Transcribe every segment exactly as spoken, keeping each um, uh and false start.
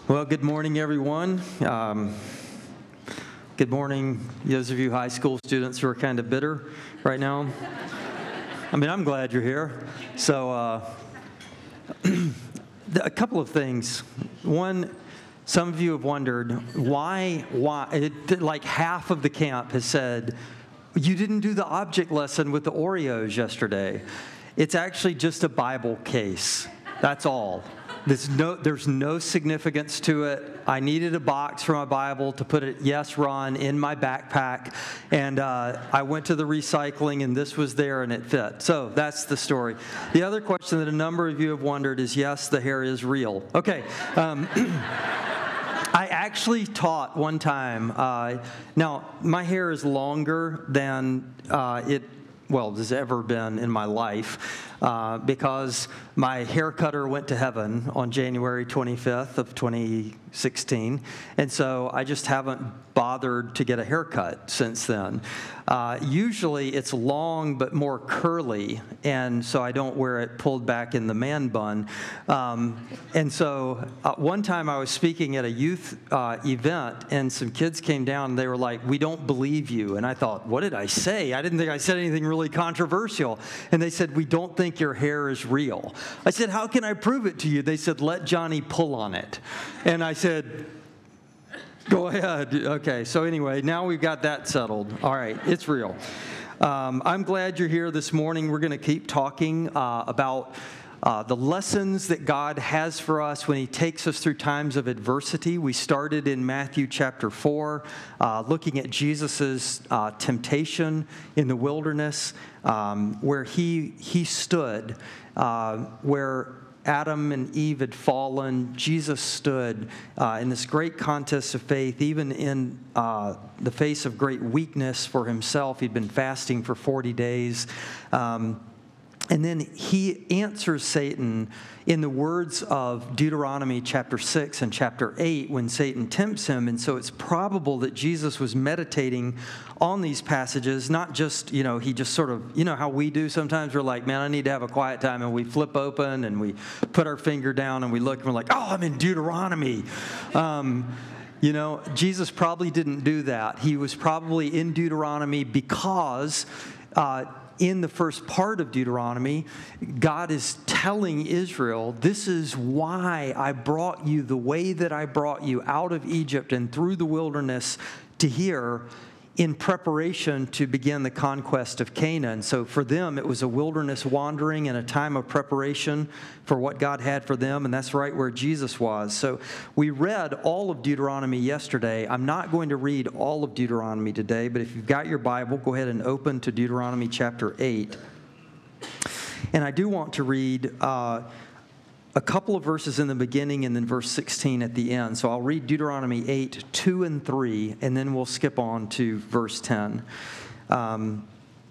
Well, good morning, everyone. Um, good morning, those of you high school students who are kind of bitter right now. I mean, I'm glad you're here. So, uh, a couple of things. One, some of you have wondered why, why, it, like half of the camp has said, you didn't do the object lesson with the Oreos yesterday. It's actually just a Bible case. That's all. There's no, there's no significance to it. I needed a box for my Bible to put it, yes, Ron, in my backpack. And uh, I went to the recycling, and this was there, and it fit. So that's the story. The other question that a number of you have wondered is, yes, the hair is real. Okay. Um, I actually taught one time. Uh, now, my hair is longer than uh, it well, has ever been in my life, uh, because my hair cutter went to heaven on January twenty-fifth of twenty sixteen, and so I just haven't bothered to get a haircut since then. Uh, usually it's long but more curly, and so I don't wear it pulled back in the man bun. Um, and so uh, one time I was speaking at a youth uh, event, and some kids came down, and they were like, "We don't believe you." And I thought, what did I say? I didn't think I said anything really controversial. And they said, "We don't think your hair is real." I said, "How can I prove it to you?" They said, "Let Johnny pull on it." And I said, "Go ahead." Okay, so anyway, now we've got that settled. All right, it's real. Um, I'm glad you're here this morning. We're going to keep talking uh, about uh, the lessons that God has for us when He takes us through times of adversity. We started in Matthew chapter four, uh, looking at Jesus' uh, temptation in the wilderness, um, where he, he stood, uh, where Adam and Eve had fallen. Jesus stood uh, in this great contest of faith, even in uh, the face of great weakness for himself. He'd been fasting for forty days. Um, and then he answers Satan in the words of Deuteronomy chapter six and chapter eight when Satan tempts him. And so it's probable that Jesus was meditating on these passages, not just, you know, he just sort of, you know how we do sometimes. We're like, man, I need to have a quiet time. And we flip open and we put our finger down and we look and we're like, oh, I'm in Deuteronomy. Um, you know, Jesus probably didn't do that. He was probably in Deuteronomy because uh, in the first part of Deuteronomy, God is telling Israel, this is why I brought you the way that I brought you out of Egypt and through the wilderness to here, in preparation to begin the conquest of Canaan. So for them, it was a wilderness wandering and a time of preparation for what God had for them, and that's right where Jesus was. So we read all of Deuteronomy yesterday. I'm not going to read all of Deuteronomy today, but if you've got your Bible, go ahead and open to Deuteronomy chapter eight. And I do want to read uh, a couple of verses in the beginning and then verse sixteen at the end. So I'll read Deuteronomy eight, two and three, and then we'll skip on to verse ten. Um,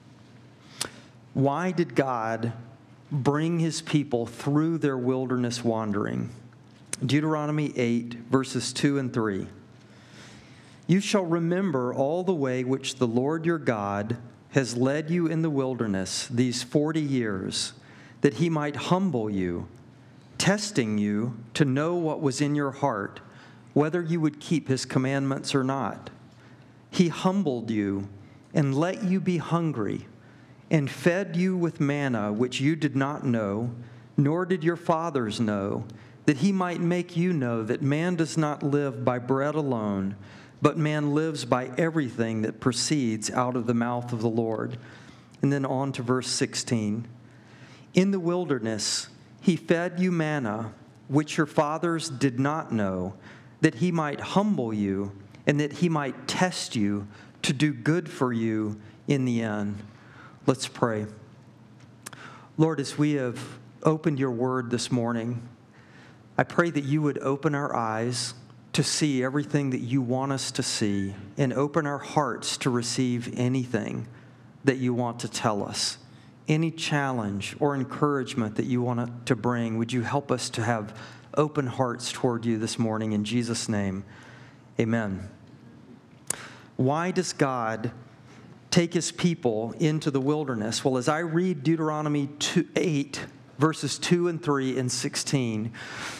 why did God bring His people through their wilderness wandering? Deuteronomy eight, verses two and three. You shall remember all the way which the Lord your God has led you in the wilderness these forty years, that He might humble you, testing you to know what was in your heart, whether you would keep His commandments or not. He humbled you and let you be hungry, and fed you with manna which you did not know, nor did your fathers know, that He might make you know that man does not live by bread alone, but man lives by everything that proceeds out of the mouth of the Lord. And then on to verse sixteen. In the wilderness He fed you manna, which your fathers did not know, that He might humble you and that He might test you to do good for you in the end. Let's pray. Lord, as we have opened your word this morning, I pray that you would open our eyes to see everything that you want us to see and open our hearts to receive anything that you want to tell us. Any challenge or encouragement that you want to bring, would you help us to have open hearts toward you this morning? In Jesus' name, amen. Why does God take His people into the wilderness? Well, as I read Deuteronomy eight, verses two and three and sixteen,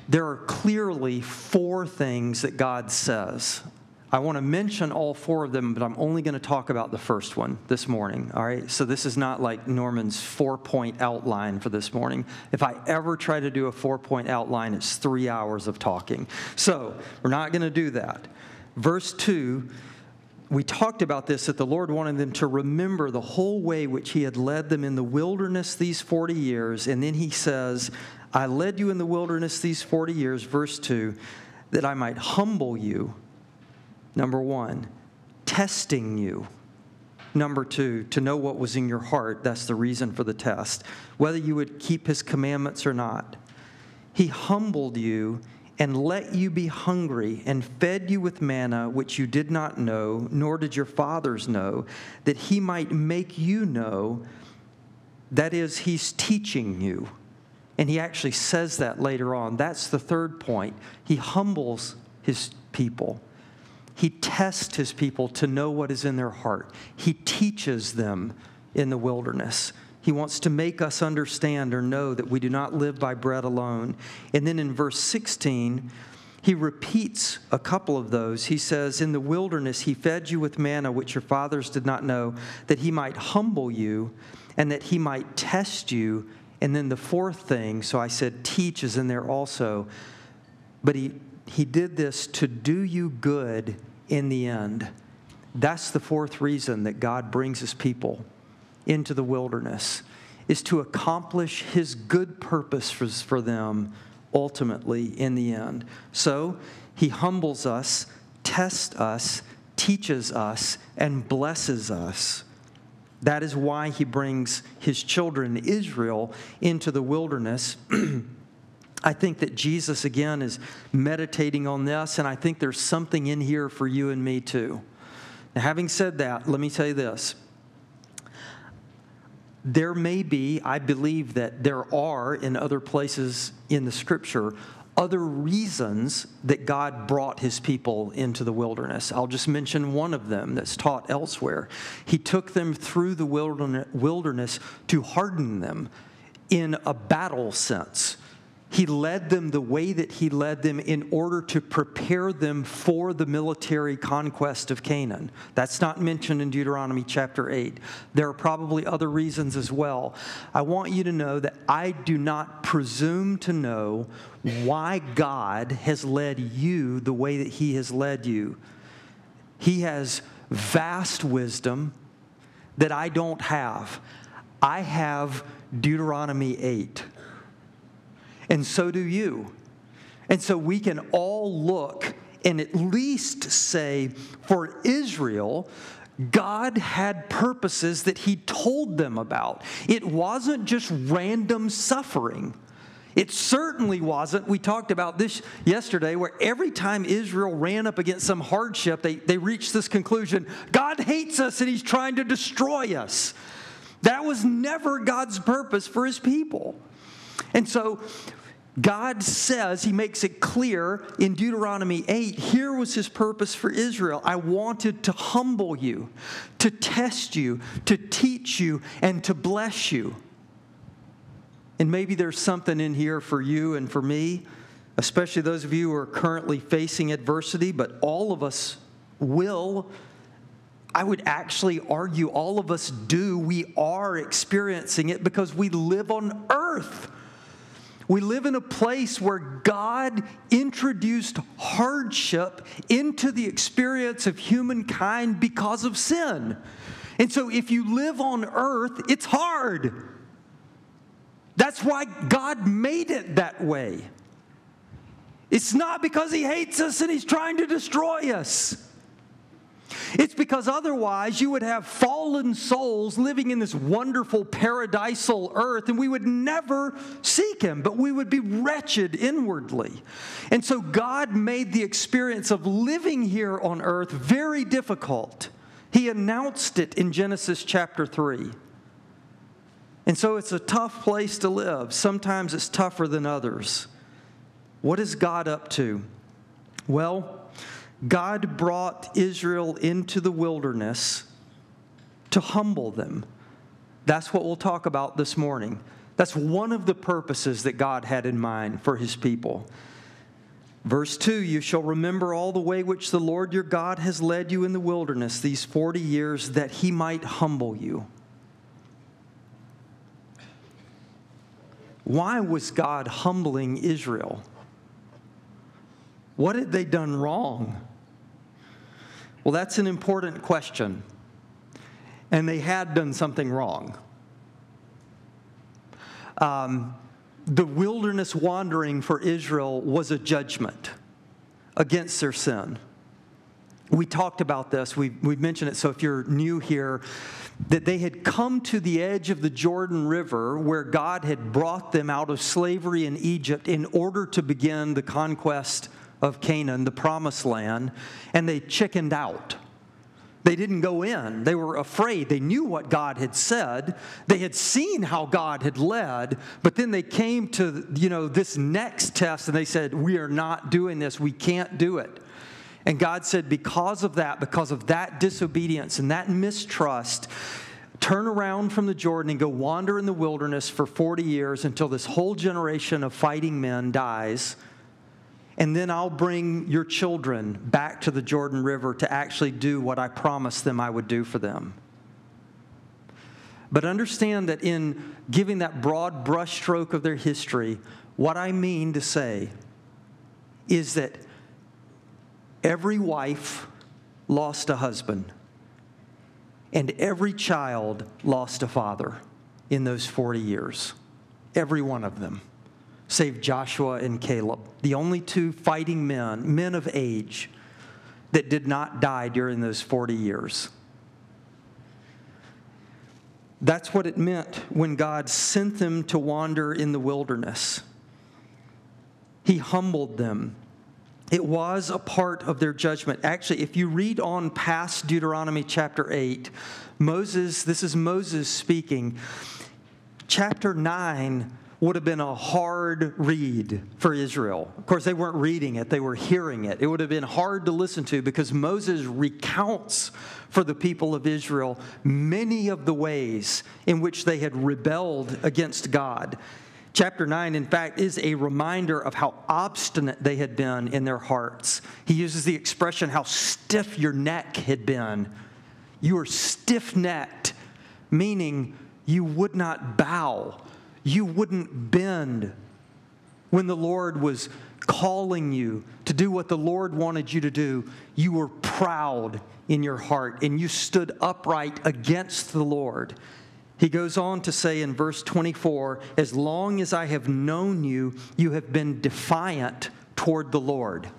there are clearly four things that God says. I want to mention all four of them, but I'm only going to talk about the first one this morning, all right? So this is not like Norman's four-point outline for this morning. If I ever try to do a four-point outline, it's three hours of talking. So we're not going to do that. Verse two, we talked about this, that the Lord wanted them to remember the whole way which he had led them in the wilderness these forty years. And then he says, I led you in the wilderness these forty years, verse two, that I might humble you. Number one, testing you. Number two, to know what was in your heart. That's the reason for the test. Whether you would keep his commandments or not. He humbled you and let you be hungry and fed you with manna, which you did not know, nor did your fathers know, that he might make you know. That is, he's teaching you. And he actually says that later on. That's the third point. He humbles his people. He tests his people to know what is in their heart. He teaches them in the wilderness. He wants to make us understand or know that we do not live by bread alone. And then in verse sixteen, he repeats a couple of those. He says, in the wilderness he fed you with manna, which your fathers did not know, that he might humble you and that he might test you. And then the fourth thing, so I said teach is in there also, but he, he did this to do you good in the end. That's the fourth reason that God brings his people into the wilderness, is to accomplish his good purpose for, for them ultimately in the end. So he humbles us, tests us, teaches us, and blesses us. That is why he brings his children, Israel, into the wilderness. I think that Jesus, again, is meditating on this, and I think there's something in here for you and me, too. Now, having said that, let me tell you this. There may be, I believe that there are, in other places in the Scripture, other reasons that God brought his people into the wilderness. I'll just mention one of them that's taught elsewhere. He took them through the wilderness to harden them in a battle sense. He led them the way that he led them in order to prepare them for the military conquest of Canaan. That's not mentioned in Deuteronomy chapter eight. There are probably other reasons as well. I want you to know that I do not presume to know why God has led you the way that he has led you. He has vast wisdom that I don't have. I have Deuteronomy eight. And so do you. And so we can all look and at least say, for Israel, God had purposes that he told them about. It wasn't just random suffering. It certainly wasn't. We talked about this yesterday, where every time Israel ran up against some hardship, they, they reached this conclusion: God hates us and he's trying to destroy us. That was never God's purpose for his people. And so God says, he makes it clear in Deuteronomy eight, here was his purpose for Israel. I wanted to humble you, to test you, to teach you, and to bless you. And maybe there's something in here for you and for me, especially those of you who are currently facing adversity, but all of us will. I would actually argue all of us do. We are experiencing it because we live on earth. We live in a place where God introduced hardship into the experience of humankind because of sin. And so if you live on earth, it's hard. That's why God made it that way. It's not because he hates us and he's trying to destroy us. It's because otherwise you would have fallen souls living in this wonderful paradisal earth, and we would never seek him, but we would be wretched inwardly. And so God made the experience of living here on earth very difficult. He announced it in Genesis chapter three. And so it's a tough place to live. Sometimes it's tougher than others. What is God up to? Well, God brought Israel into the wilderness to humble them. That's what we'll talk about this morning. That's one of the purposes that God had in mind for his people. Verse two, you shall remember all the way which the Lord your God has led you in the wilderness these forty years, that he might humble you. Why was God humbling Israel? What had they done wrong? Well, that's an important question. And they had done something wrong. Um, the wilderness wandering for Israel was a judgment against their sin. We talked about this. We we mentioned it. So if you're new here, that they had come to the edge of the Jordan River where God had brought them out of slavery in Egypt in order to begin the conquest of Canaan, the promised land, and they chickened out. They didn't go in. They were afraid. They knew what God had said. They had seen how God had led, but then they came to, you know, this next test and they said, we are not doing this. We can't do it. And God said, because of that, because of that disobedience and that mistrust, turn around from the Jordan and go wander in the wilderness for forty years until this whole generation of fighting men dies. And then I'll bring your children back to the Jordan River to actually do what I promised them I would do for them. But understand that in giving that broad brushstroke of their history, what I mean to say is that every wife lost a husband, and every child lost a father in those forty years. Every one of them, save Joshua and Caleb, the only two fighting men, men of age, that did not die during those forty years. That's what it meant when God sent them to wander in the wilderness. He humbled them. It was a part of their judgment. Actually, if you read on past Deuteronomy chapter eight, Moses, this is Moses speaking. Chapter nine would have been a hard read for Israel. Of course, they weren't reading it, they were hearing it. It would have been hard to listen to because Moses recounts for the people of Israel many of the ways in which they had rebelled against God. Chapter nine, in fact, is a reminder of how obstinate they had been in their hearts. He uses the expression, how stiff your neck had been. You were stiff-necked, meaning you would not bow. You wouldn't bend when the Lord was calling you to do what the Lord wanted you to do. You were proud in your heart, and you stood upright against the Lord. He goes on to say in verse twenty-four, as long as I have known you, you have been defiant toward the Lord.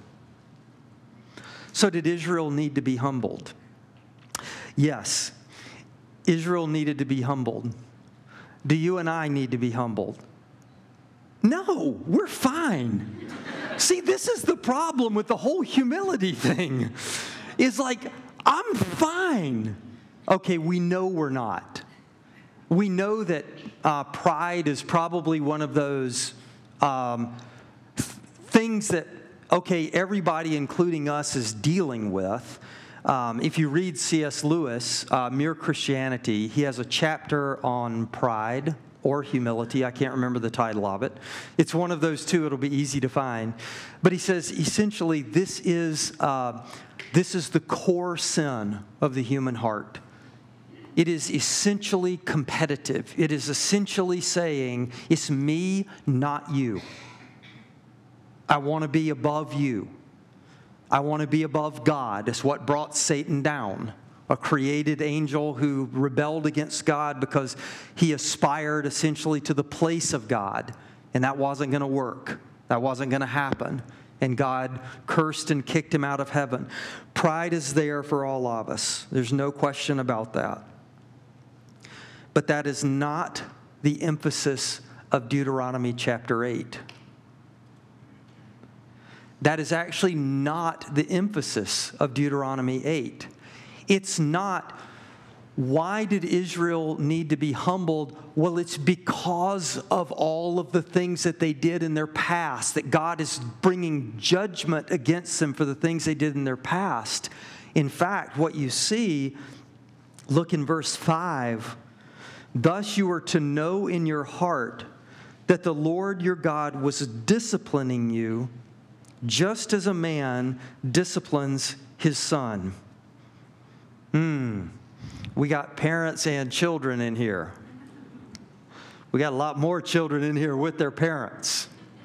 So did Israel need to be humbled? Yes, Israel needed to be humbled. Do you and I need to be humbled? No, we're fine. See, this is the problem with the whole humility thing. It's like, I'm fine. Okay, we know we're not. We know that uh, pride is probably one of those um, th- things that, okay, everybody, including us, is dealing with. Um, if you read C S Lewis, uh, Mere Christianity, he has a chapter on pride or humility. I can't remember the title of it. It's one of those two. It'll be easy to find. But he says, essentially, this is, uh, this is the core sin of the human heart. It is essentially competitive. It is essentially saying, it's me, not you. I want to be above you. I want to be above God. It's what brought Satan down, a created angel who rebelled against God because he aspired essentially to the place of God, and that wasn't going to work. That wasn't going to happen, and God cursed and kicked him out of heaven. Pride is there for all of us. There's no question about that. But that is not the emphasis of Deuteronomy chapter eight. That is actually not the emphasis of Deuteronomy eight. It's not, why did Israel need to be humbled? Well, it's because of all of the things that they did in their past, that God is bringing judgment against them for the things they did in their past. In fact, what you see, look in verse five, thus you are to know in your heart that the Lord your God was disciplining you just as a man disciplines his son. Hmm. We got parents and children in here. We got a lot more children in here with their parents.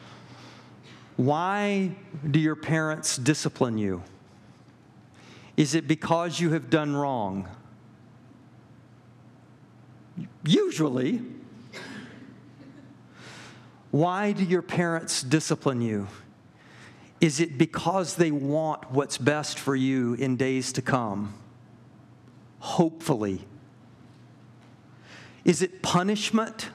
Why do your parents discipline you? Is it because you have done wrong? Usually. Why do your parents discipline you? Is it because they want what's best for you in days to come? Hopefully. Is it punishment?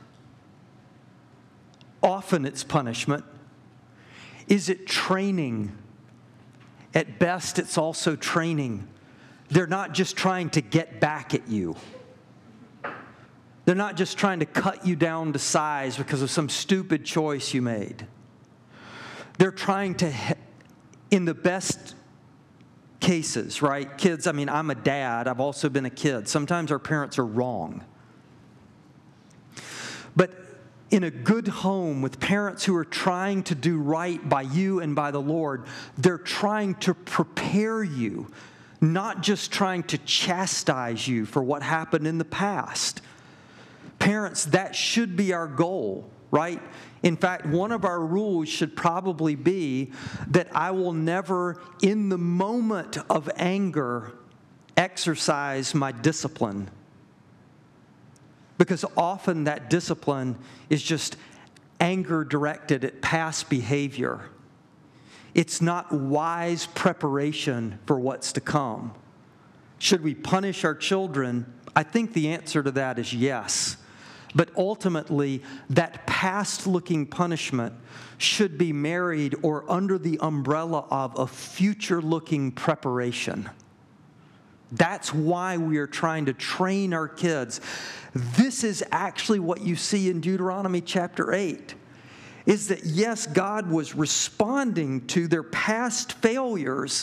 Often it's punishment. Is it training? At best, it's also training. They're not just trying to get back at you. They're not just trying to cut you down to size because of some stupid choice you made. They're trying to, in the best cases, right? Kids, I mean, I'm a dad. I've also been a kid. Sometimes our parents are wrong. But in a good home with parents who are trying to do right by you and by the Lord, they're trying to prepare you, not just trying to chastise you for what happened in the past. Parents, that should be our goal, right? In fact, one of our rules should probably be that I will never, in the moment of anger, exercise my discipline. Because often that discipline is just anger directed at past behavior. It's not wise preparation for what's to come. Should we punish our children? I think the answer to that is yes. But ultimately, that past-looking punishment should be married or under the umbrella of a future-looking preparation. That's why we are trying to train our kids. This is actually what you see in Deuteronomy chapter eight, is that yes, God was responding to their past failures,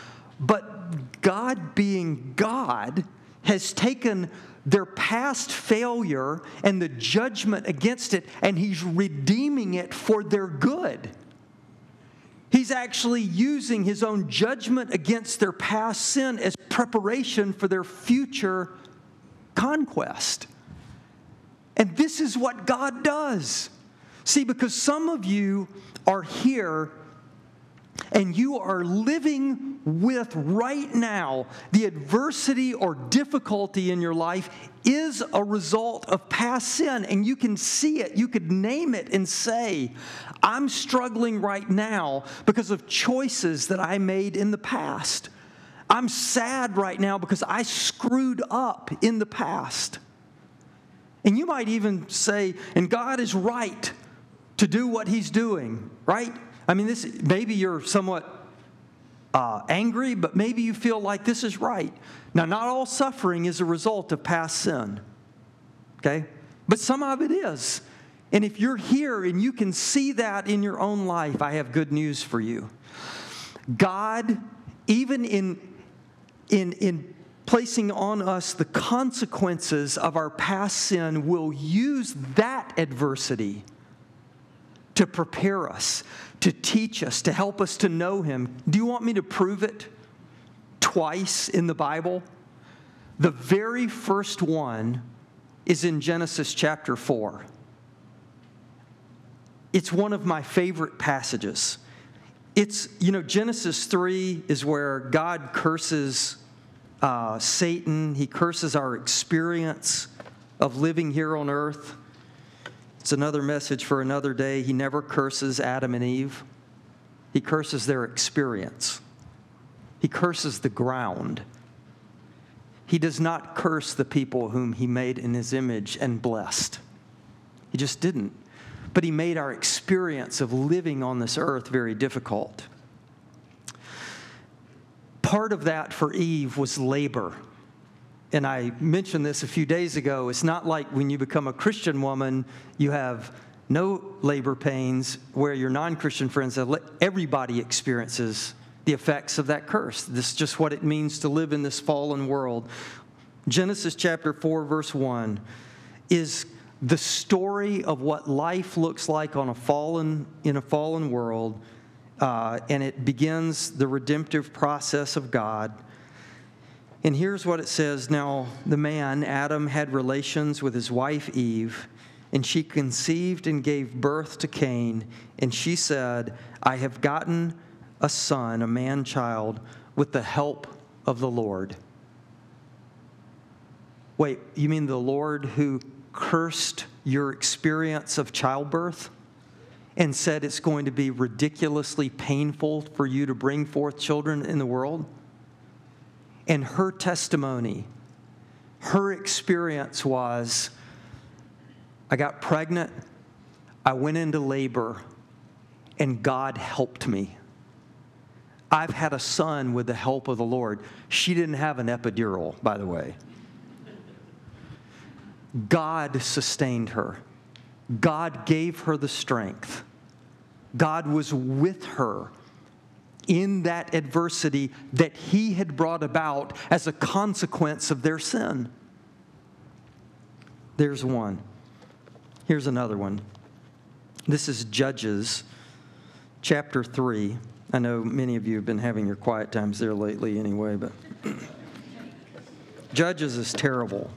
but God being God has taken their past failure and the judgment against it, and He's redeeming it for their good. He's actually using His own judgment against their past sin as preparation for their future conquest. And this is what God does. See, because some of you are here and you are living with right now the adversity or difficulty in your life is a result of past sin, and you can see it. You could name it and say, I'm struggling right now because of choices that I made in the past. I'm sad right now because I screwed up in the past. And you might even say, and God is right to do what He's doing, right? I mean, this maybe you're somewhat uh, angry, but maybe you feel like this is right. Now, not all suffering is a result of past sin, okay? But some of it is. And if you're here and you can see that in your own life, I have good news for you. God, even in, in, in placing on us the consequences of our past sin, will use that adversity to prepare us, to teach us, to help us to know Him. Do you want me to prove it? Twice in the Bible. The very first one is in Genesis chapter four. It's one of my favorite passages. It's, you know, Genesis three is where God curses uh, Satan. He curses our experience of living here on earth. It's another message for another day. He never curses Adam and Eve. He curses their experience. He curses the ground. He does not curse the people whom He made in His image and blessed. He just didn't. But He made our experience of living on this earth very difficult. Part of that for Eve was labor. And I mentioned this a few days ago. It's not like when you become a Christian woman, you have no labor pains, where your non-Christian friends have. Everybody experiences the effects of that curse. This is just what it means to live in this fallen world. Genesis chapter four, verse one, is the story of what life looks like on a fallen, in a fallen world, uh, and it begins the redemptive process of God. And here's what it says. Now, the man, Adam, had relations with his wife Eve, and she conceived and gave birth to Cain. And she said, I have gotten a son, a man-child, with the help of the Lord. Wait, you mean the Lord who cursed your experience of childbirth and said it's going to be ridiculously painful for you to bring forth children in the world? And her testimony, her experience was, I got pregnant, I went into labor, and God helped me. I've had a son with the help of the Lord. She didn't have an epidural, by the way. God sustained her. God gave her the strength. God was with her in that adversity that He had brought about as a consequence of their sin. There's one. Here's another one. This is Judges chapter three. I know many of you have been having your quiet times there lately anyway, but Judges is terrible.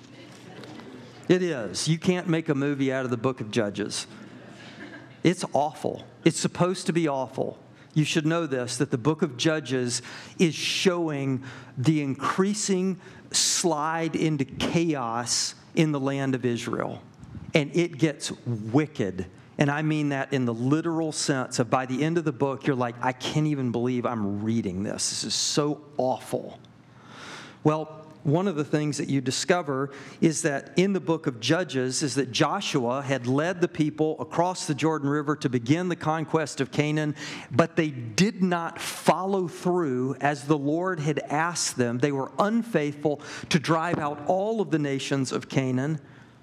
It is. You can't make a movie out of the book of Judges. It's awful. It's supposed to be awful. You should know this, that the book of Judges is showing the increasing slide into chaos in the land of Israel. And it gets wicked. And I mean that in the literal sense of by the end of the book, you're like, I can't even believe I'm reading this. This is so awful. Well, one of the things that you discover is that in the book of Judges is that Joshua had led the people across the Jordan River to begin the conquest of Canaan, but they did not follow through as the Lord had asked them. They were unfaithful to drive out all of the nations of Canaan.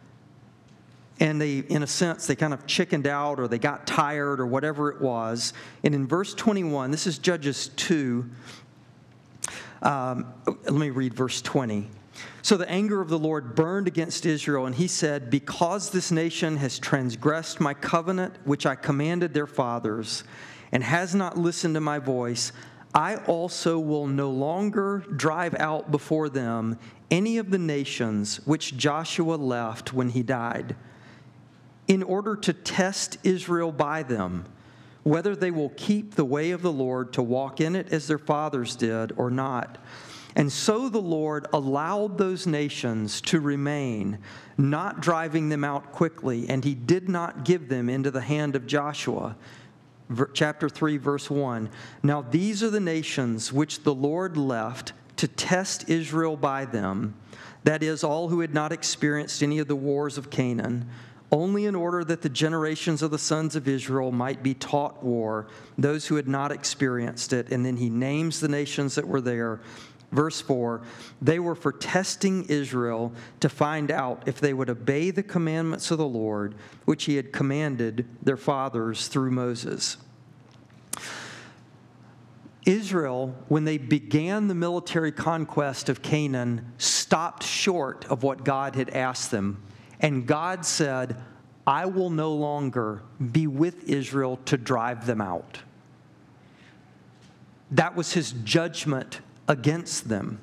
And they, in a sense, they kind of chickened out or they got tired or whatever it was. And in verse twenty-one, this is Judges two. Um, let me read verse twenty. So the anger of the Lord burned against Israel, and he said, because this nation has transgressed my covenant, which I commanded their fathers, and has not listened to my voice, I also will no longer drive out before them any of the nations which Joshua left when he died, in order to test Israel by them, whether they will keep the way of the Lord to walk in it as their fathers did or not. And so the Lord allowed those nations to remain, not driving them out quickly, and He did not give them into the hand of Joshua. Chapter three, verse one. Now these are the nations which the Lord left to test Israel by them, that is, all who had not experienced any of the wars of Canaan, only in order that the generations of the sons of Israel might be taught war, those who had not experienced it. And then he names the nations that were there. Verse four, they were for testing Israel to find out if they would obey the commandments of the Lord, which He had commanded their fathers through Moses. Israel, when they began the military conquest of Canaan, stopped short of what God had asked them. And God said, I will no longer be with Israel to drive them out. That was His judgment against them.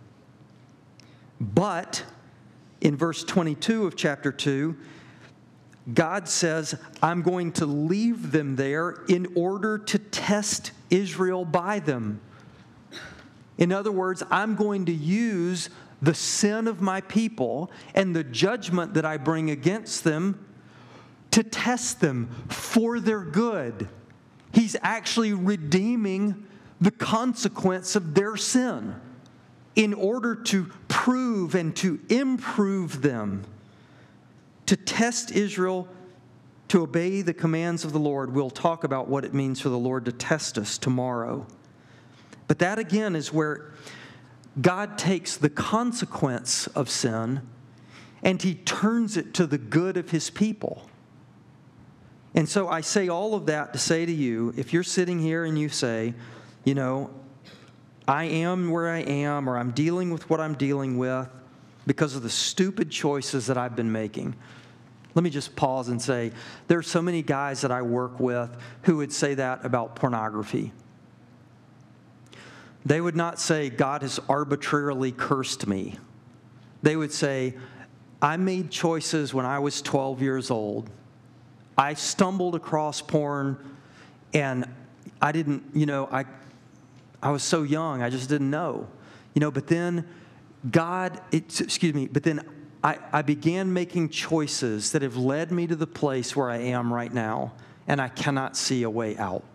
But in verse twenty-two of chapter two, God says, I'm going to leave them there in order to test Israel by them. In other words, I'm going to use the sin of my people and the judgment that I bring against them to test them for their good. He's actually redeeming the consequence of their sin in order to prove and to improve them, to test Israel to obey the commands of the Lord. We'll talk about what it means for the Lord to test us tomorrow. But that again is where God takes the consequence of sin and He turns it to the good of His people. And so I say all of that to say to you, if you're sitting here and you say, you know, I am where I am, or I'm dealing with what I'm dealing with because of the stupid choices that I've been making. Let me just pause and say, there are so many guys that I work with who would say that about pornography. They would not say, God has arbitrarily cursed me. They would say, I made choices when I was twelve years old. I stumbled across porn, and I didn't, you know, I, I was so young, I just didn't know. You know, but then God, it, excuse me, but then I, I began making choices that have led me to the place where I am right now, and I cannot see a way out.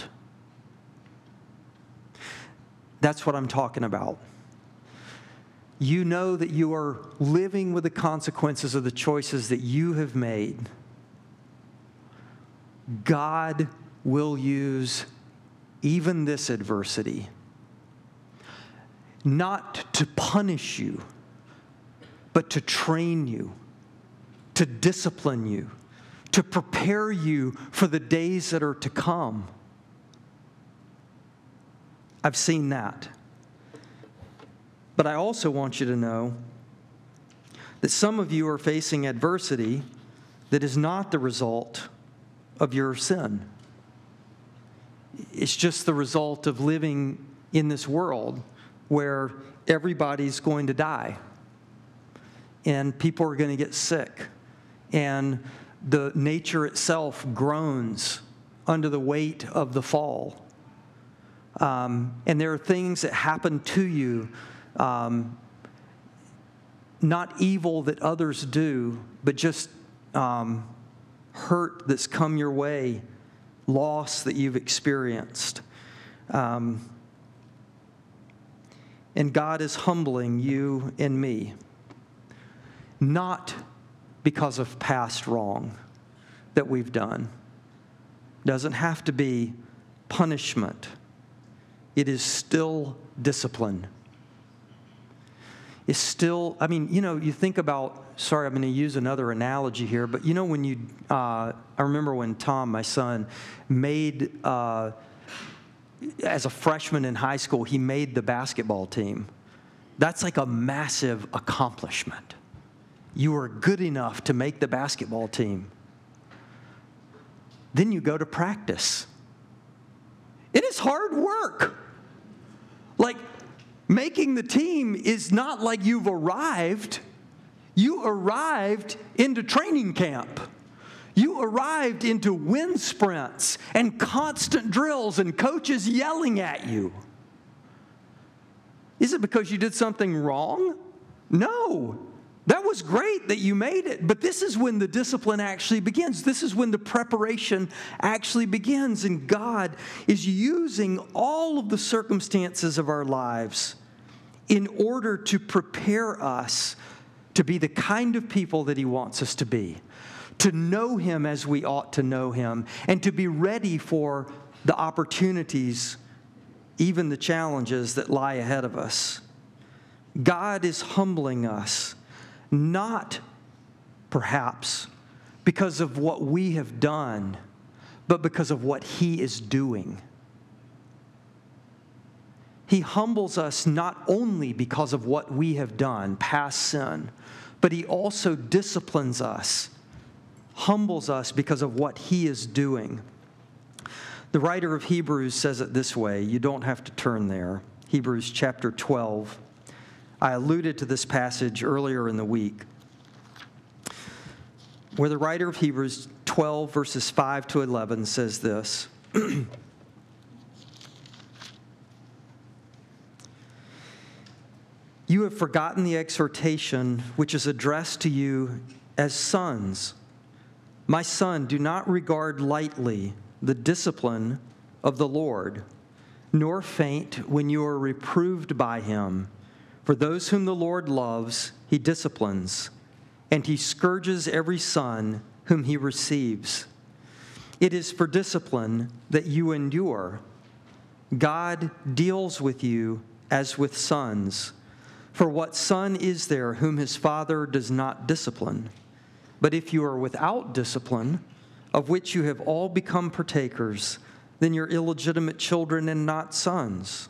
That's what I'm talking about. You know that you are living with the consequences of the choices that you have made. God will use even this adversity not to punish you, but to train you, to discipline you, to prepare you for the days that are to come. I've seen that. But I also want you to know that some of you are facing adversity that is not the result of your sin. It's just the result of living in this world where everybody's going to die. And people are going to get sick. And the nature itself groans under the weight of the fall. Um, and there are things that happen to you, um, not evil that others do, but just um, hurt that's come your way, loss that you've experienced. Um, and God is humbling you and me. Not because of past wrong that we've done. Doesn't have to be punishment. It is still discipline. It's still, I mean, you know, you think about, sorry, I'm going to use another analogy here, but you know when you, uh, I remember when Tom, my son, made, uh, as a freshman in high school, he made the basketball team. That's like a massive accomplishment. You were good enough to make the basketball team. Then you go to practice. It is hard work. Like, making the team is not like you've arrived. You arrived into training camp. You arrived into wind sprints and constant drills and coaches yelling at you. Is it because you did something wrong? No. That was great that you made it, but this is when the discipline actually begins. This is when the preparation actually begins, and God is using all of the circumstances of our lives in order to prepare us to be the kind of people that He wants us to be, to know Him as we ought to know Him, and to be ready for the opportunities, even the challenges that lie ahead of us. God is humbling us. Not, perhaps, because of what we have done, but because of what He is doing. He humbles us not only because of what we have done, past sin, but He also disciplines us, humbles us because of what He is doing. The writer of Hebrews says it this way. You don't have to turn there. Hebrews chapter twelve. I alluded to this passage earlier in the week, where the writer of Hebrews twelve, verses five to eleven says this. You have forgotten the exhortation which is addressed to you as sons. My son, do not regard lightly the discipline of the Lord, nor faint when you are reproved by Him. For those whom the Lord loves, He disciplines, and He scourges every son whom He receives. It is for discipline that you endure. God deals with you as with sons. For what son is there whom his father does not discipline? But if you are without discipline, of which you have all become partakers, then you're illegitimate children and not sons.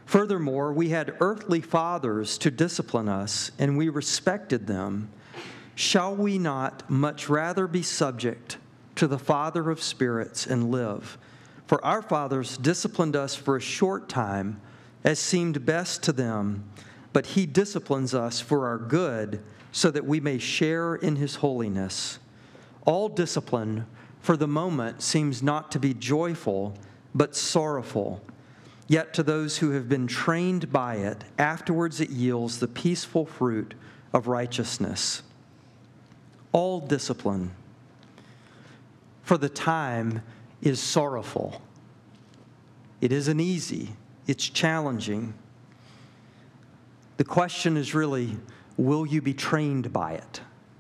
Furthermore, we had earthly fathers to discipline us, and we respected them. shall we not much rather be subject to the Father of spirits and live? For our fathers disciplined us for a short time, as seemed best to them, but he disciplines us for our good, so that we may share in his holiness. All discipline, for the moment, seems not to be joyful, but sorrowful. Yet to those who have been trained by it, afterwards it yields the peaceful fruit of righteousness. All discipline, for the time, is sorrowful. It isn't easy. It's challenging. The question is really, will you be trained by it?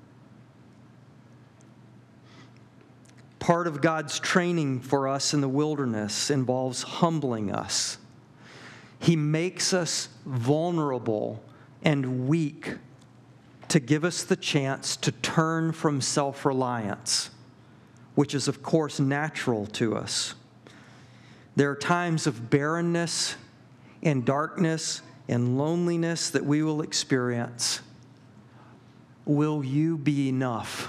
Part of God's training for us in the wilderness involves humbling us. He makes us vulnerable and weak to give us the chance to turn from self-reliance, which is, of course, natural to us. There are times of barrenness and darkness and loneliness that we will experience. Will you be enough?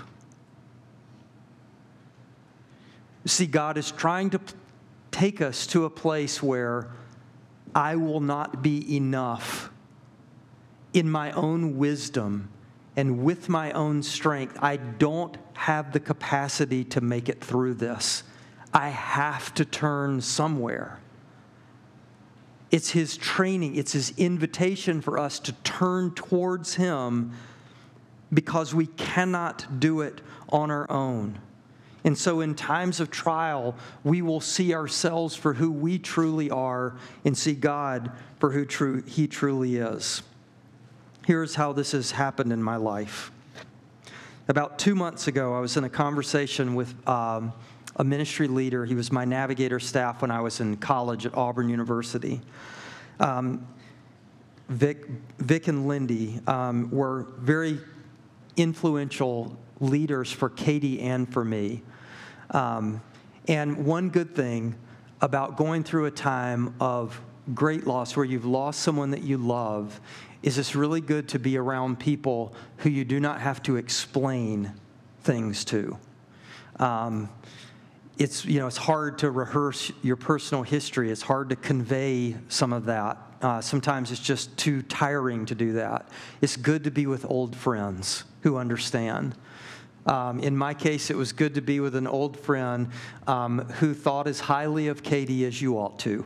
See, God is trying to take us to a place where I will not be enough in my own wisdom and with my own strength. I don't have the capacity to make it through this. I have to turn somewhere. It's his training. It's his invitation for us to turn towards him because we cannot do it on our own. And so in times of trial, we will see ourselves for who we truly are and see God for who true, he truly is. Here's how this has happened in my life. About two months ago, I was in a conversation with um, a ministry leader. He was my navigator staff when I was in college at Auburn University. Um, Vic, Vic and Lindy um, were very influential leaders for Katie and for me. Um, and one good thing about going through a time of great loss where you've lost someone that you love is it's really good to be around people who you do not have to explain things to. Um, it's, you know, it's hard to rehearse your personal history. It's hard to convey some of that. Uh, sometimes it's just too tiring to do that. It's good to be with old friends who understand. Um, in my case, it was good to be with an old friend um, who thought as highly of Katie as you ought to.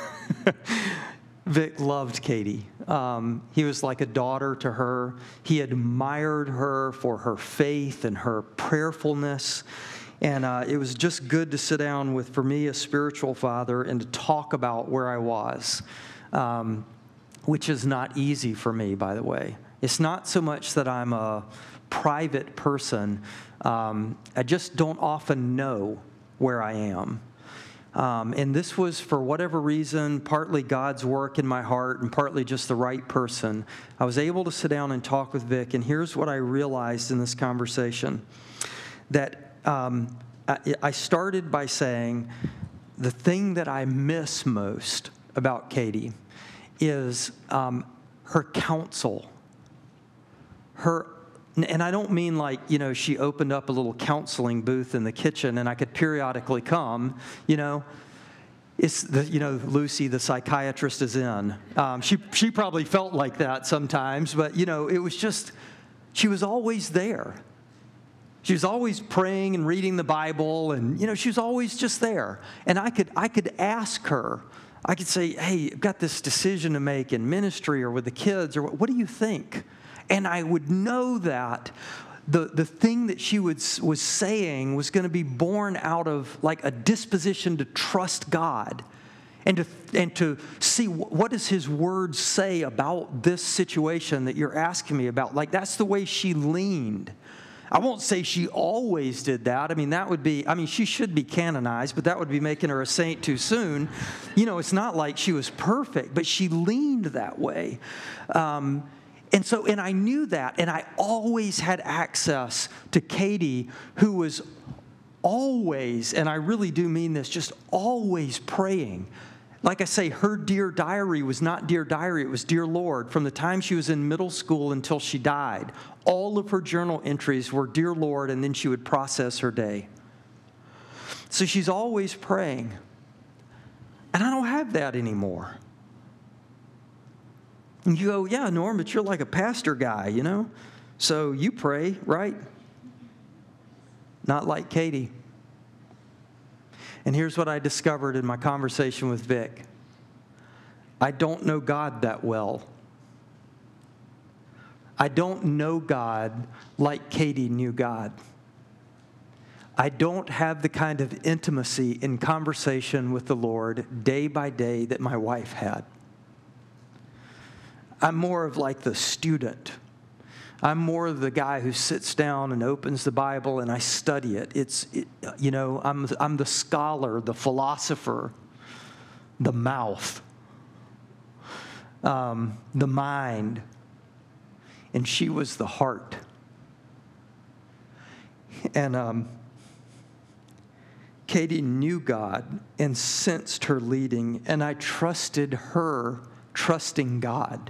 Vic loved Katie. Um, he was like a daughter to her. He admired her for her faith and her prayerfulness. And uh, it was just good to sit down with, for me, a spiritual father and to talk about where I was, um, which is not easy for me, by the way. It's not so much that I'm a private person. Um, I just don't often know where I am. Um, and this was, for whatever reason, partly God's work in my heart and partly just the right person. I was able to sit down and talk with Vic, and here's what I realized in this conversation. That um, I, I started by saying the thing that I miss most about Katie is um, her counsel. Her And I don't mean like, you know, she opened up a little counseling booth in the kitchen and I could periodically come, you know. It's, the, you know, Lucy, the psychiatrist, is in. Um, she, she probably felt like that sometimes, but, you know, it was just, she was always there. She was always praying and reading the Bible and, you know, she was always just there. And I could, I could ask her, I could say, hey, I've got this decision to make in ministry or with the kids, or what, what do you think? And I would know that the, the thing that she would, was saying was going to be born out of like a disposition to trust God and to, and to see what does his word say about this situation that you're asking me about. Like that's the way she leaned. I won't say she always did that. I mean, that would be, I mean, she should be canonized, but that would be making her a saint too soon. You know, it's not like she was perfect, but she leaned that way. Um, And so, and I knew that, and I always had access to Katie, who was always, and I really do mean this, just always praying. Like I say, her Dear Diary was not Dear Diary, it was Dear Lord. From the time she was in middle school until she died, all of her journal entries were Dear Lord, and then she would process her day. So she's always praying. And I don't have that anymore. And you go, yeah, Norm, but you're like a pastor guy, you know? So you pray, right? Not like Katie. And here's what I discovered in my conversation with Vic. I don't know God that well. I don't know God like Katie knew God. I don't have the kind of intimacy in conversation with the Lord day by day that my wife had. I'm more of like the student. I'm more of the guy who sits down and opens the Bible and I study it. It's, it, you know, I'm, I'm the scholar, the philosopher, the mouth, um, the mind. And she was the heart. And um, Katie knew God and sensed her leading, and I trusted her trusting God.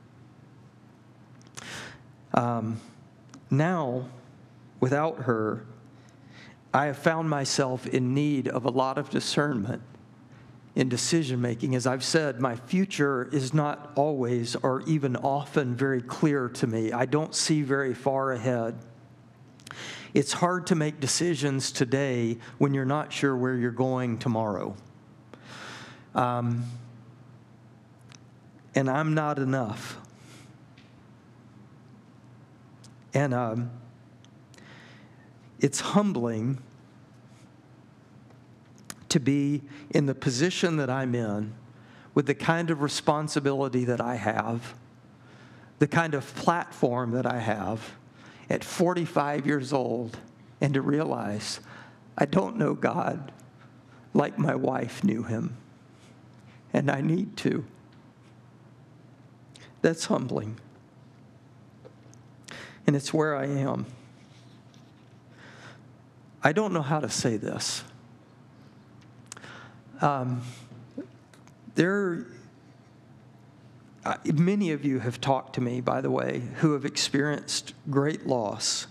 Um, now, without her, I have found myself in need of a lot of discernment in decision making. As I've said, my future is not always or even often very clear to me. I don't see very far ahead. It's hard to make decisions today when you're not sure where you're going tomorrow. Um, and I'm not enough. And um, it's humbling to be in the position that I'm in with the kind of responsibility that I have, the kind of platform that I have at forty-five years old, and to realize I don't know God like my wife knew him, and I need to. That's humbling. And it's where I am. I don't know how to say this. Um, there, uh, many of you have talked to me, by the way, who have experienced great loss.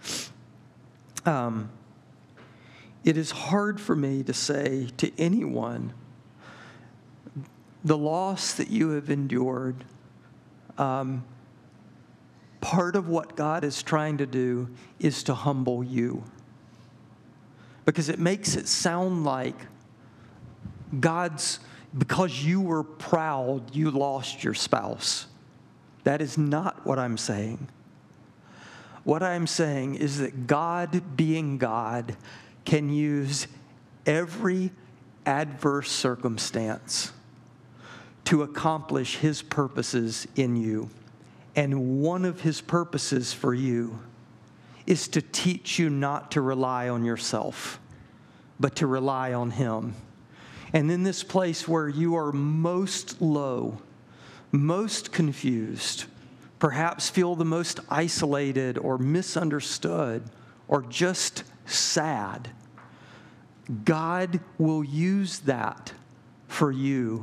Um, it is hard for me to say to anyone, the loss that you have endured, um, part of what God is trying to do is to humble you. Because it makes it sound like God's, because you were proud, you lost your spouse. That is not what I'm saying. What I'm saying is that God, being God, can use every adverse circumstance to accomplish his purposes in you. And one of his purposes for you is to teach you not to rely on yourself, but to rely on him. And in this place where you are most low, most confused, perhaps feel the most isolated or misunderstood or just sad, God will use that for you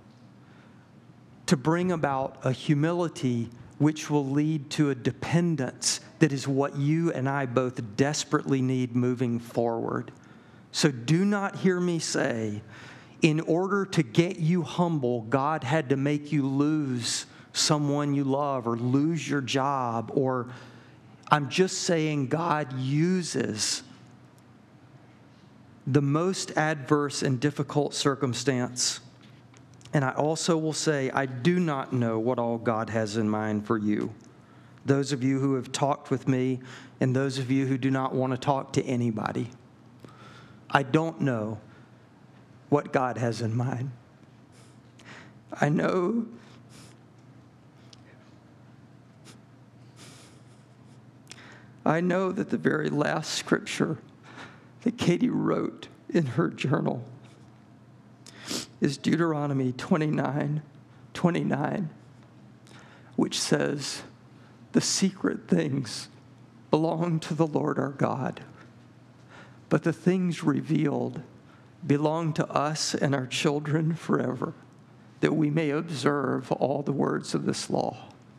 to bring about a humility which will lead to a dependence that is what you and I both desperately need moving forward. So do not hear me say, in order to get you humble, God had to make you lose someone you love or lose your job, or I'm just saying God uses the most adverse and difficult circumstance. And I also will say, I do not know what all God has in mind for you. Those of you who have talked with me and those of you who do not want to talk to anybody. I don't know what God has in mind. I know I know that the very last scripture that Katie wrote in her journal is Deuteronomy twenty-nine twenty-nine, which says, the secret things belong to the Lord our God, but the things revealed belong to us and our children forever, that we may observe all the words of this law.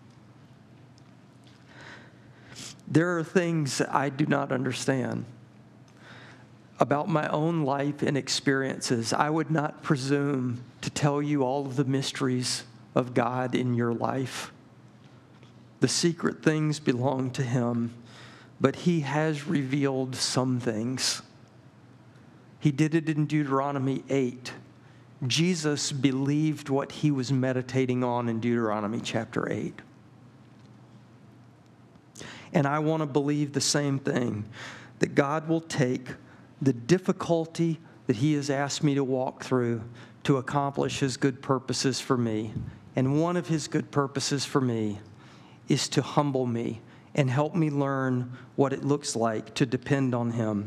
There are things I do not understand about my own life and experiences. I would not presume to tell you all of the mysteries of God in your life. The secret things belong to Him, but He has revealed some things. He did it in Deuteronomy eight. Jesus believed what He was meditating on in Deuteronomy chapter eight. And I want to believe the same thing, that God will take the difficulty that He has asked me to walk through to accomplish His good purposes for me. And one of His good purposes for me is to humble me and help me learn what it looks like to depend on Him.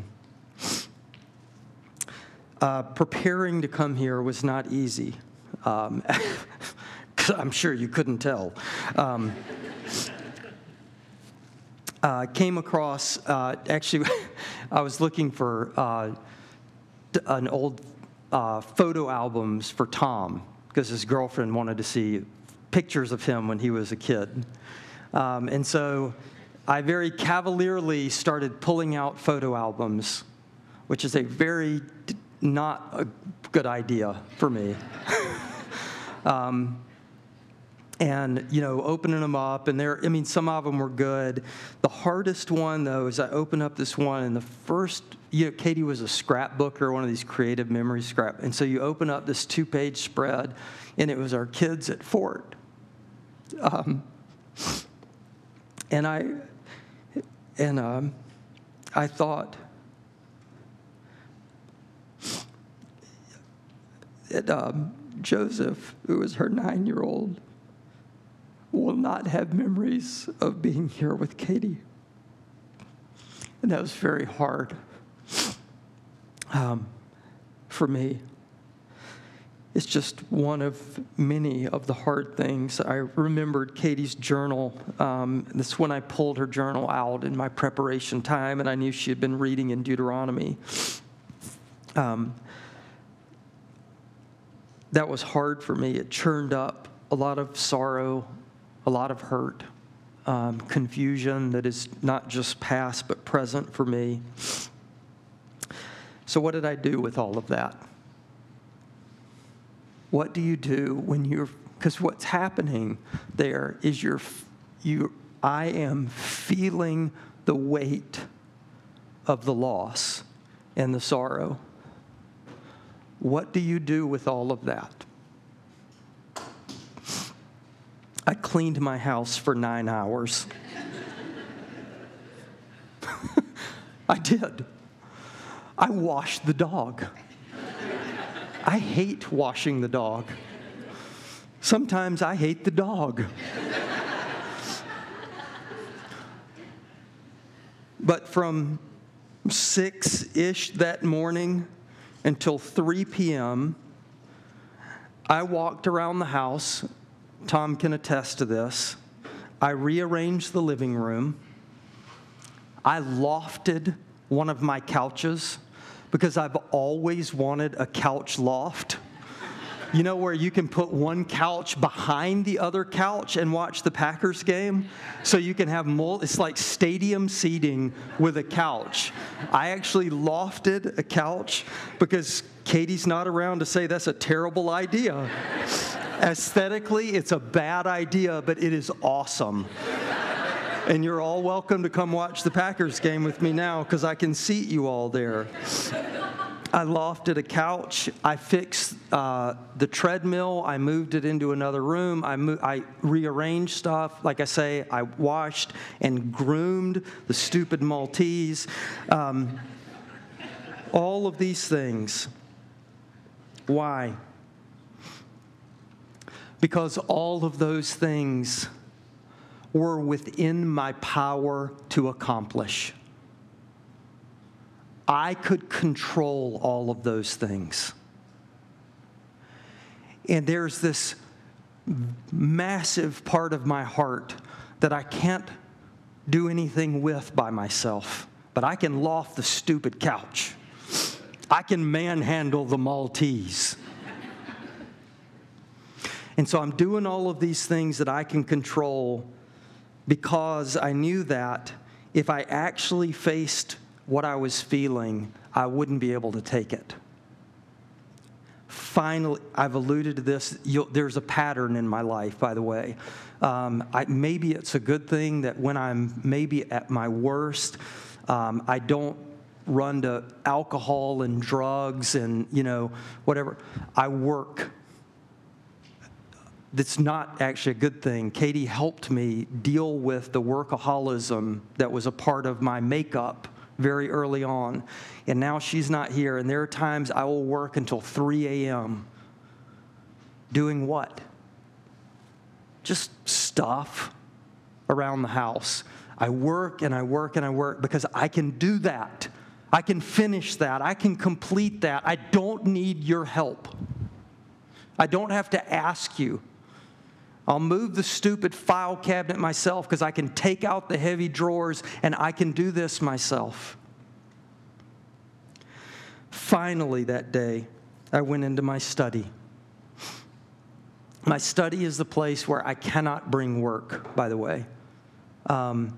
Uh, preparing to come here was not easy. Um, I'm sure you couldn't tell. Um, Uh, came across, uh, actually, I was looking for uh, an old uh, photo albums for Tom, because his girlfriend wanted to see pictures of him when he was a kid. Um, and so I very cavalierly started pulling out photo albums, which is a very not a good idea for me. um, And, you know, opening them up, and there, I mean, some of them were good. The hardest one, though, is I opened up this one, and the first, you know, Katie was a scrapbooker, one of these creative memory scrap. And so you open up this two-page spread, and it was our kids at Fort. Um, and I, and um, I thought, that um, Joseph, who was her nine-year-old, will not have memories of being here with Katie. And that was very hard um, for me. It's just one of many of the hard things. I remembered Katie's journal. Um, that's when I pulled her journal out in my preparation time, and I knew she had been reading in Deuteronomy. Um, that was hard for me. It churned up a lot of sorrow, a lot of hurt, um, confusion that is not just past but present for me. So what did I do with all of that? What do you do when you're, because what's happening there is you're, you, I am feeling the weight of the loss and the sorrow. What do you do with all of that? I cleaned my house for nine hours. I did. I washed the dog. I hate washing the dog. Sometimes I hate the dog. But from six-ish that morning until three p.m., I walked around the house. Tom can attest to this. I rearranged the living room. I lofted one of my couches because I've always wanted a couch loft. You know, where you can put one couch behind the other couch and watch the Packers game? So you can have, mul- it's like stadium seating with a couch. I actually lofted a couch because Katie's not around to say that's a terrible idea. Aesthetically, it's a bad idea, but it is awesome. And you're all welcome to come watch the Packers game with me now because I can seat you all there. I lofted a couch. I fixed uh, the treadmill. I moved it into another room. I, mo- I rearranged stuff. Like I say, I washed and groomed the stupid Maltese. Um, all of these things. Why? Because all of those things were within my power to accomplish. I could control all of those things. And there's this massive part of my heart that I can't do anything with by myself, but I can loft the stupid couch. I can manhandle the Maltese. And so I'm doing all of these things that I can control because I knew that if I actually faced what I was feeling, I wouldn't be able to take it. Finally, I've alluded to this. You'll, there's a pattern in my life, by the way. Um, I, maybe it's a good thing that when I'm maybe at my worst, um, I don't run to alcohol and drugs and, you know, whatever. I work. That's not actually a good thing. Katie helped me deal with the workaholism that was a part of my makeup very early on. And now she's not here. And there are times I will work until three a.m. Doing what? Just stuff around the house. I work and I work and I work because I can do that. I can finish that. I can complete that. I don't need your help. I don't have to ask you. I'll move the stupid file cabinet myself because I can take out the heavy drawers and I can do this myself. Finally, that day, I went into my study. My study is the place where I cannot bring work, by the way. Um,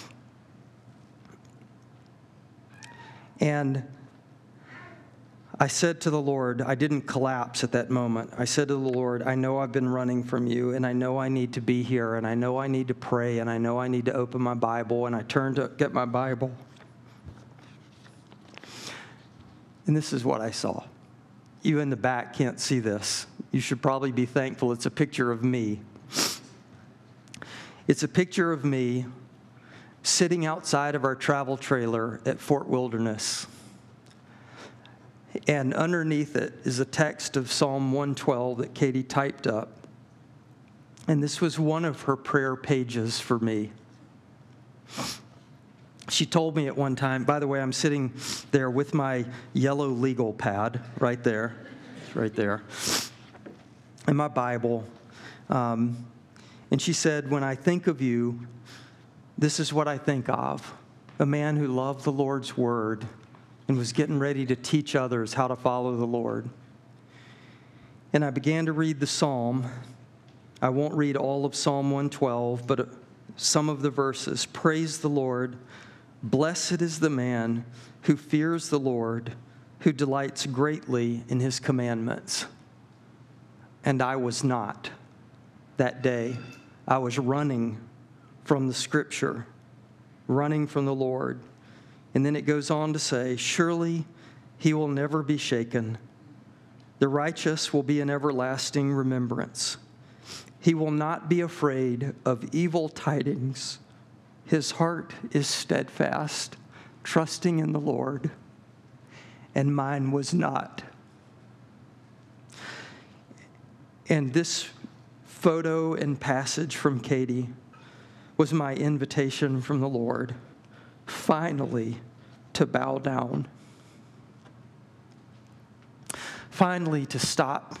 and I said to the Lord, I didn't collapse at that moment. I said to the Lord, I know I've been running from you, and I know I need to be here, and I know I need to pray, and I know I need to open my Bible. And I turned to get my Bible. And this is what I saw. You in the back can't see this. You should probably be thankful. It's a picture of me. It's a picture of me sitting outside of our travel trailer at Fort Wilderness. And underneath it is a text of Psalm one twelve that Katie typed up. And this was one of her prayer pages for me. She told me at one time, by the way, I'm sitting there with my yellow legal pad right there. It's right there. And my Bible. Um, and she said, when I think of you, this is what I think of. A man who loved the Lord's word and was getting ready to teach others how to follow the Lord. And I began to read the psalm. I won't read all of Psalm one twelve, but some of the verses. Praise the Lord. Blessed is the man who fears the Lord, who delights greatly in his commandments. And I was not that day. I was running from the Scripture, running from the Lord. And then it goes on to say, surely he will never be shaken. The righteous will be an everlasting remembrance. He will not be afraid of evil tidings. His heart is steadfast, trusting in the Lord, and mine was not. And this photo and passage from Katie was my invitation from the Lord, finally, to bow down. Finally, to stop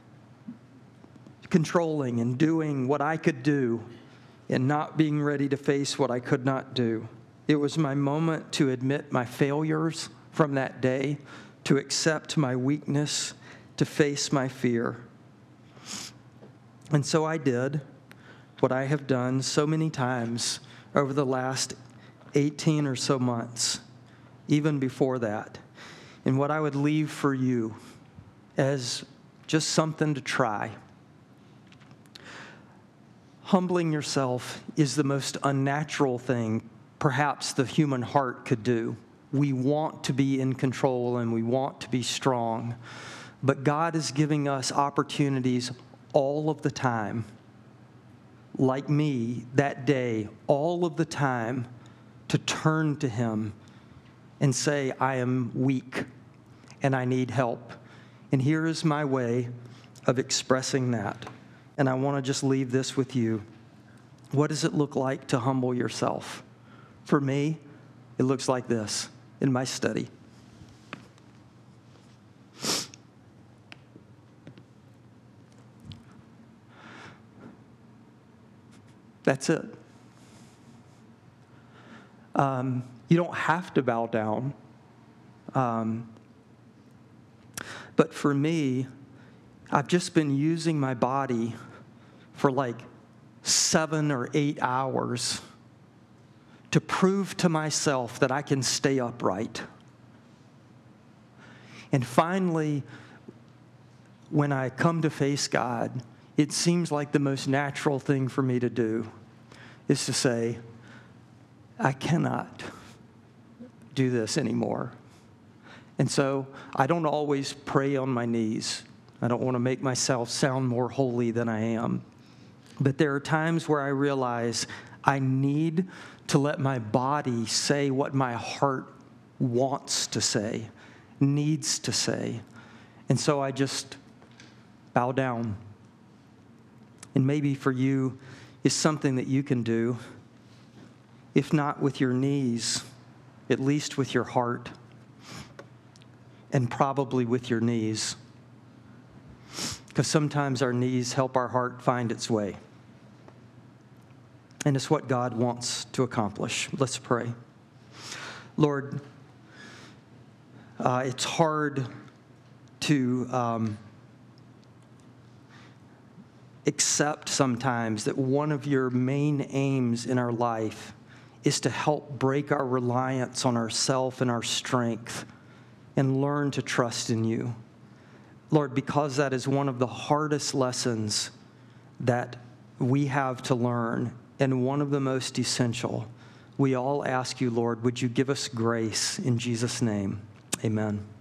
controlling and doing what I could do and not being ready to face what I could not do. It was my moment to admit my failures from that day, to accept my weakness, to face my fear. And so I did what I have done so many times over the last eighteen or so months, even before that. And what I would leave for you as just something to try. Humbling yourself is the most unnatural thing perhaps the human heart could do. We want to be in control and we want to be strong, but God is giving us opportunities all of the time. Like me, that day, all of the time, to turn to Him and say, I am weak and I need help. And here is my way of expressing that. And I want to just leave this with you. What does it look like to humble yourself? For me, it looks like this in my study. That's it. Um, you don't have to bow down. Um, But for me, I've just been using my body for like seven or eight hours to prove to myself that I can stay upright. And finally, when I come to face God, it seems like the most natural thing for me to do is to say, I cannot do this anymore. And so I don't always pray on my knees. I don't want to make myself sound more holy than I am. But there are times where I realize I need to let my body say what my heart wants to say, needs to say. And so I just bow down. And maybe for you, is something that you can do, if not with your knees, at least with your heart, and probably with your knees. Because sometimes our knees help our heart find its way. And it's what God wants to accomplish. Let's pray. Lord, uh, it's hard to um, accept sometimes that one of your main aims in our life is to help break our reliance on ourself and our strength and learn to trust in you. Lord, because that is one of the hardest lessons that we have to learn and one of the most essential, we all ask you, Lord, would you give us grace in Jesus' name? Amen.